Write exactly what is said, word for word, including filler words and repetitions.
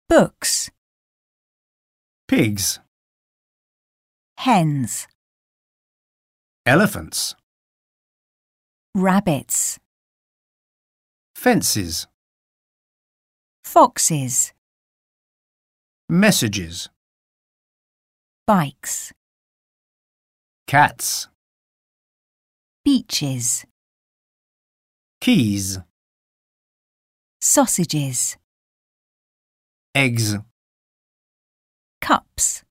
books, pigs, hens, elephants, rabbits, fences, foxes, messages, bikes, cats, beaches, keys, sausages, eggs, cups.